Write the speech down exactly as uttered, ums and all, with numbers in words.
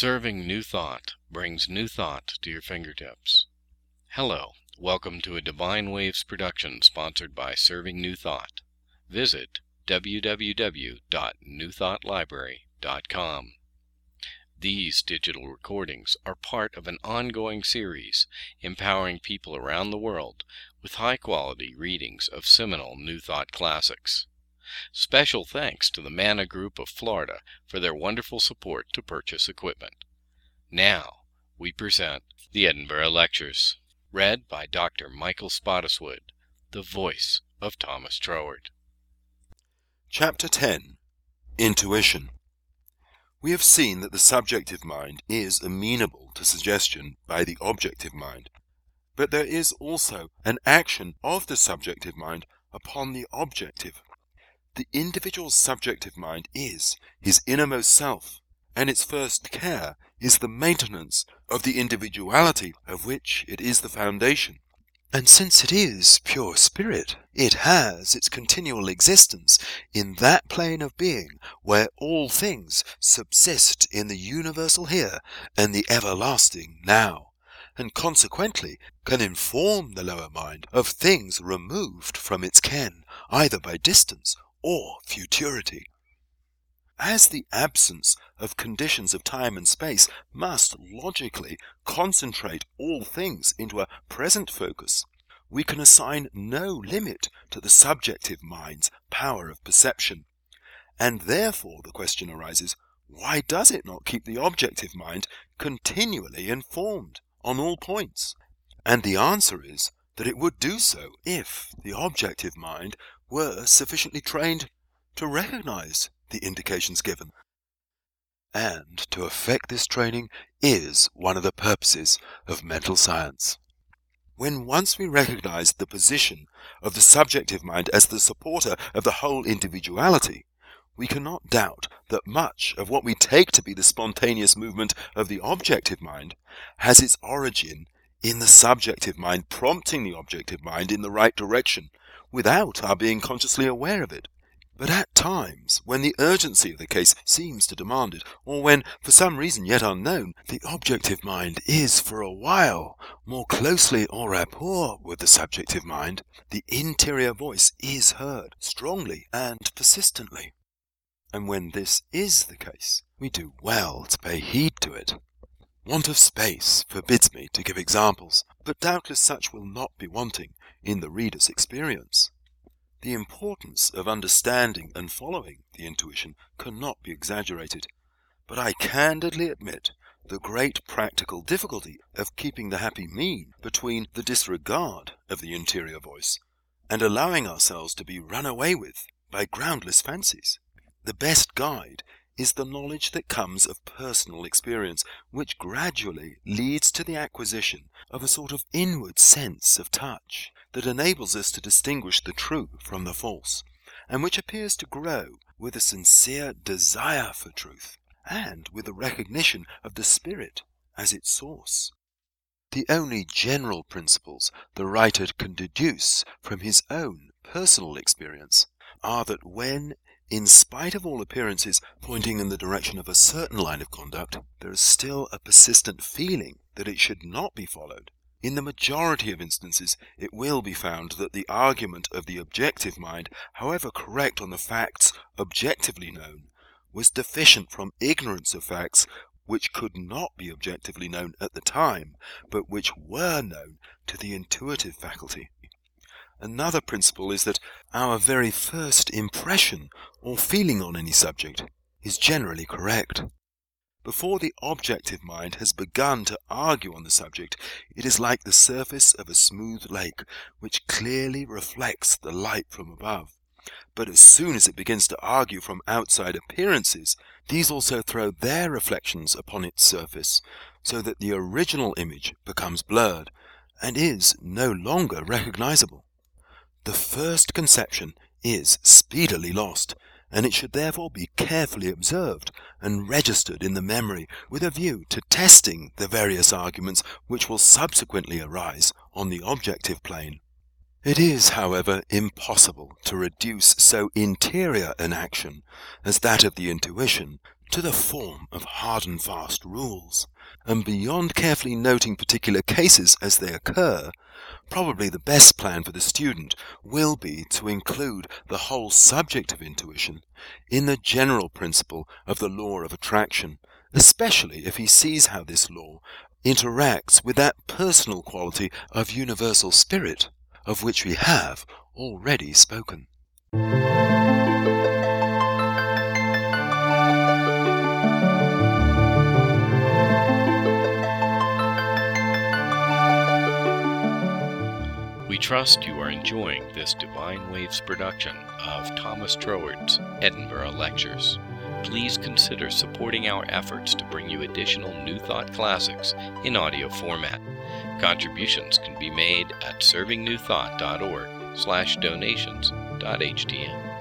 Serving New Thought brings new thought to your fingertips. Hello, welcome to a Divine Waves production sponsored by Serving New Thought. Visit w w w dot new thought library dot com. These digital recordings are part of an ongoing series empowering people around the world with high-quality readings of seminal New Thought classics. Special thanks to the Manna Group of Florida for their wonderful support to purchase equipment. Now, we present the Edinburgh Lectures, read by Doctor Michael Spottiswoode, the voice of Thomas Troward. Chapter ten. Intuition. We have seen that the subjective mind is amenable to suggestion by the objective mind, but there is also an action of the subjective mind upon the objective. The individual's subjective mind is his innermost self, and its first care is the maintenance of the individuality of which it is the foundation. And since it is pure spirit, it has its continual existence in that plane of being where all things subsist in the universal here and the everlasting now, and consequently can inform the lower mind of things removed from its ken, either by distance or futurity. As the absence of conditions of time and space must logically concentrate all things into a present focus, we can assign no limit to the subjective mind's power of perception. And therefore the question arises, why does it not keep the objective mind continually informed on all points? And the answer is that it would do so if the objective mind were sufficiently trained to recognize the indications given. And to effect this training is one of the purposes of mental science. When once we recognize the position of the subjective mind as the supporter of the whole individuality, we cannot doubt that much of what we take to be the spontaneous movement of the objective mind has its origin in the subjective mind prompting the objective mind in the right direction, without our being consciously aware of it. But at times, when the urgency of the case seems to demand it, or when, for some reason yet unknown, the objective mind is for a while more closely en rapport with the subjective mind, the interior voice is heard strongly and persistently. And when this is the case, we do well to pay heed to it. Want of space forbids me to give examples, but doubtless such will not be wanting in the reader's experience. The importance of understanding and following the intuition cannot be exaggerated, but I candidly admit the great practical difficulty of keeping the happy mean between the disregard of the interior voice and allowing ourselves to be run away with by groundless fancies. The best guide is the knowledge that comes of personal experience, which gradually leads to the acquisition of a sort of inward sense of touch that enables us to distinguish the true from the false, and which appears to grow with a sincere desire for truth, and with the recognition of the spirit as its source. The only general principles the writer can deduce from his own personal experience are that when, in spite of all appearances pointing in the direction of a certain line of conduct, there is still a persistent feeling that it should not be followed, in the majority of instances it will be found that the argument of the objective mind, however correct on the facts objectively known, was deficient from ignorance of facts which could not be objectively known at the time, but which were known to the intuitive faculty. Another principle is that our very first impression or feeling on any subject is generally correct. Before the objective mind has begun to argue on the subject, it is like the surface of a smooth lake, which clearly reflects the light from above. But as soon as it begins to argue from outside appearances, these also throw their reflections upon its surface, so that the original image becomes blurred, and is no longer recognizable. The first conception is speedily lost, and it should therefore be carefully observed and registered in the memory with a view to testing the various arguments which will subsequently arise on the objective plane. It is, however, impossible to reduce so interior an action as that of the intuition to the form of hard and fast rules, and beyond carefully noting particular cases as they occur, probably the best plan for the student will be to include the whole subject of intuition in the general principle of the law of attraction, especially if he sees how this law interacts with that personal quality of universal spirit of which we have already spoken. We trust you are enjoying this Divine Waves production of Thomas Troward's Edinburgh Lectures. Please consider supporting our efforts to bring you additional New Thought classics in audio format. Contributions can be made at serving new thought dot org slash donations dot h t m.